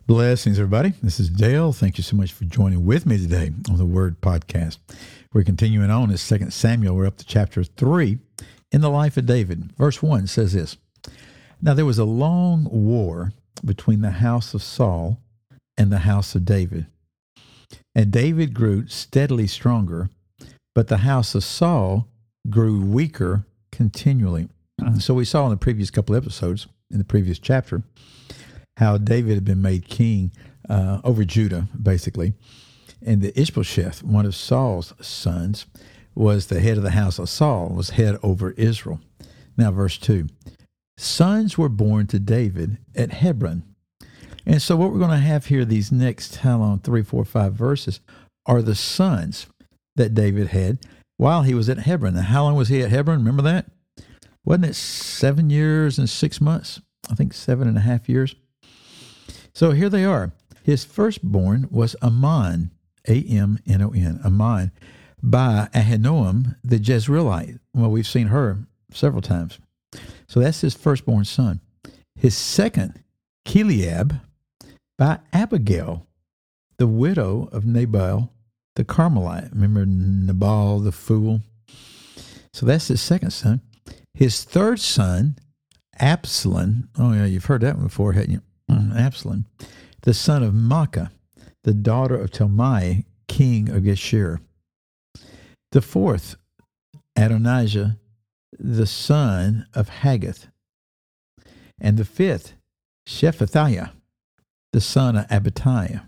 Blessings, everybody. This is Dale. Thank you so much for joining with me today on the Word Podcast. We're continuing on in 2 Samuel. We're up to chapter 3 in the life of David. Verse 1 says this: Now there was a long war between the house of Saul and the house of David. And David grew steadily stronger, but the house of Saul grew weaker continually. So we saw in the previous couple episodes, in the previous chapter, how David had been made king over Judah, basically. And the Ishbosheth, one of Saul's sons, was the head of the house of Saul, was head over Israel. Now, verse 2. Sons were born to David at Hebron. And so what we're going to have here, these next, 3, 4, 5 verses, are the sons that David had while he was at Hebron. Now, how long was he at Hebron? Remember that? Wasn't it 7 years and 6 months? I think 7.5 years. So here they are. His firstborn was Amnon, A-M-N-O-N, Amnon, by Ahinoam the Jezreelite. Well, we've seen her several times. So that's his firstborn son. His second, Chileab, by Abigail, the widow of Nabal the Carmelite. Remember Nabal the fool? So that's his second son. His third son, Absalom. Oh, yeah, you've heard that one before, haven't you? Absalom, the son of Maacah, the daughter of Talmai, king of Geshur. The fourth, Adonijah, the son of Haggith. And the fifth, Shephatiah, the son of Abitai.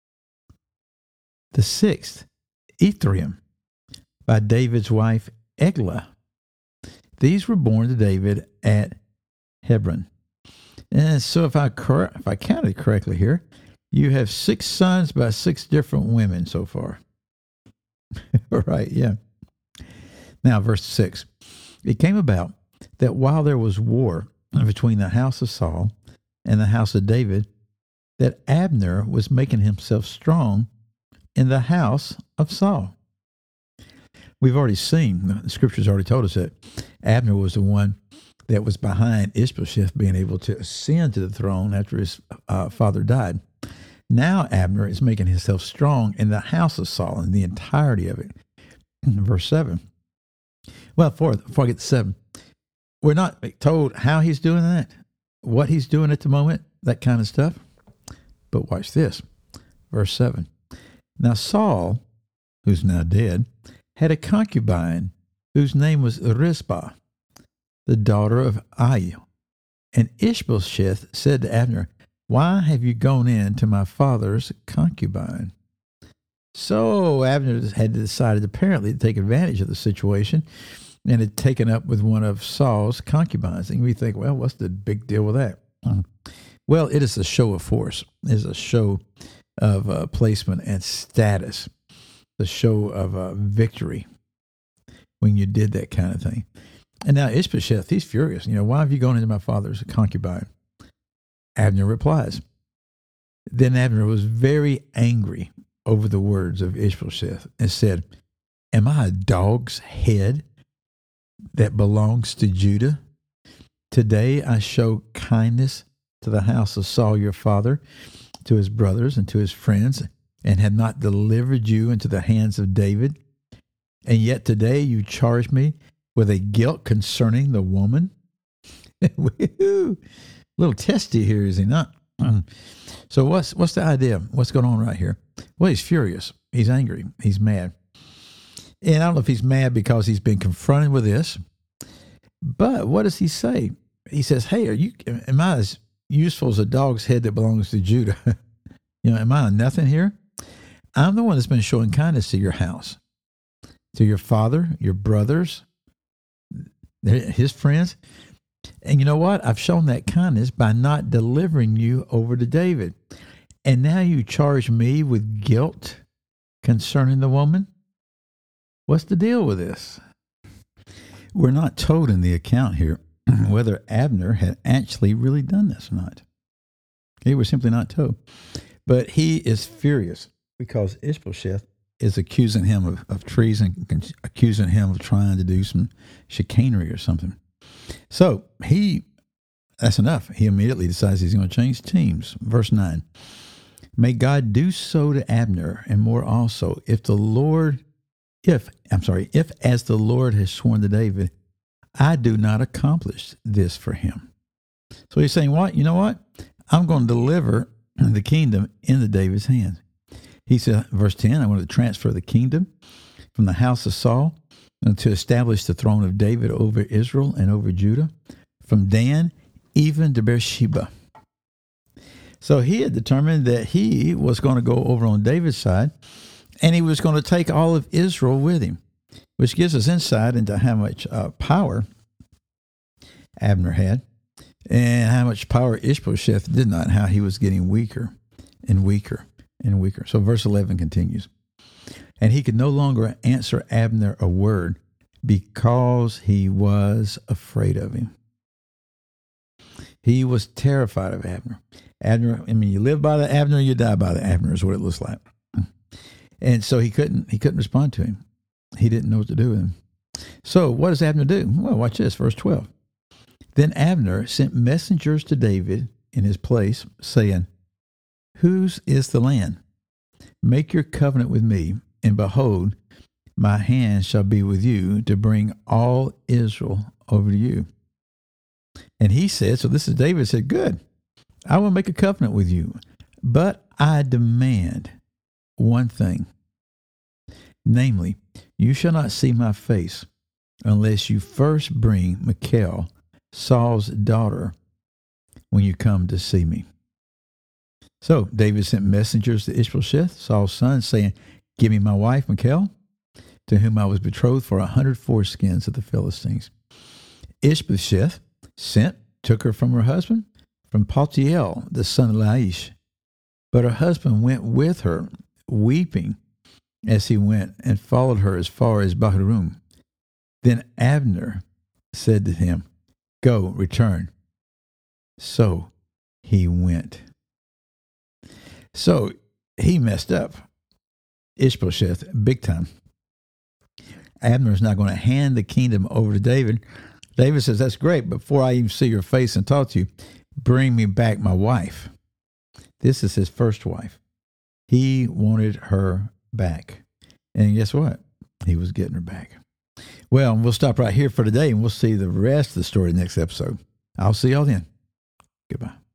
The sixth, Ephraim, by David's wife Eglah. These were born to David at Hebron. And so if I counted correctly here, you have 6 sons by 6 different women so far. Right, yeah. Now, verse 6. It came about that while there was war between the house of Saul and the house of David, that Abner was making himself strong in the house of Saul. We've already seen, the scriptures already told us that Abner was the one that was behind Ishbosheth being able to ascend to the throne after his father died. Now Abner is making himself strong in the house of Saul and the entirety of it. Verse 7. Well, before I get to 7, we're not told how he's doing that, what he's doing at the moment, that kind of stuff. But watch this. Verse 7. Now Saul, who's now dead, had a concubine whose name was Rizpah, the daughter of Aiah. And Ishbosheth said to Abner, Why have you gone in to my father's concubine? So Abner had decided apparently to take advantage of the situation and had taken up with one of Saul's concubines. And we think, well, what's the big deal with that? Well, it is a show of force. It is a show of placement and status, the show of victory when you did that kind of thing. And now Ishbosheth, he's furious. Why have you gone into my father's concubine? Abner replies. Then Abner was very angry over the words of Ishbosheth and said, Am I a dog's head that belongs to Judah? Today I show kindness to the house of Saul your father, to his brothers and to his friends, and have not delivered you into the hands of David. And yet today you charge me with a guilt concerning the woman. Little testy here, is he not? So what's the idea? What's going on right here? Well, he's furious. He's angry. He's mad. And I don't know if he's mad because he's been confronted with this, but what does he say? He says, hey, am I as useful as a dog's head that belongs to Judah? Am I a nothing here? I'm the one that's been showing kindness to your house, to your father, your brothers, his friends. And you know what? I've shown that kindness by not delivering you over to David. And now you charge me with guilt concerning the woman? What's the deal with this? We're not told in the account here whether Abner had actually really done this or not. Okay, we're simply not told. But he is furious because Ishbosheth is accusing him of treason, accusing him of trying to do some chicanery or something. So he that's enough. He immediately decides he's going to change teams. Verse 9. May God do so to Abner and more also, if as the Lord has sworn to David, I do not accomplish this for him. So he's saying, what? You know what? I'm going to deliver the kingdom into David's hand. He said, verse 10, I want to transfer the kingdom from the house of Saul and to establish the throne of David over Israel and over Judah, from Dan even to Beersheba. So he had determined that he was going to go over on David's side, and he was going to take all of Israel with him, which gives us insight into how much power Abner had and how much power Ishbosheth did not, and how he was getting weaker and weaker and weaker. So verse 11 continues. And he could no longer answer Abner a word because he was afraid of him. He was terrified of Abner. Abner, I mean, you live by the Abner, you die by the Abner is what it looks like. And so he couldn't respond to him. He didn't know what to do with him. So what does Abner do? Well, watch this, verse 12. Then Abner sent messengers to David in his place, saying, Whose is the land? Make your covenant with me, and behold, my hand shall be with you to bring all Israel over to you. And he said, so this is David said, good, I will make a covenant with you, but I demand one thing, namely, you shall not see my face unless you first bring Michal, Saul's daughter, when you come to see me. So David sent messengers to Ishbosheth, Saul's son, saying, give me my wife, Michal, to whom I was betrothed for 100 foreskins of the Philistines. Ishbosheth took her from her husband, from Paltiel, the son of Laish. But her husband went with her, weeping as he went, and followed her as far as Bahurim. Then Abner said to him, go, return. So he went. So he messed up Ishbosheth big time. Abner is not going to hand the kingdom over to David. David says, that's great, but before I even see your face and talk to you, bring me back my wife. This is his first wife. He wanted her back. And guess what? He was getting her back. Well, we'll stop right here for today, and we'll see the rest of the story next episode. I'll see y'all then. Goodbye.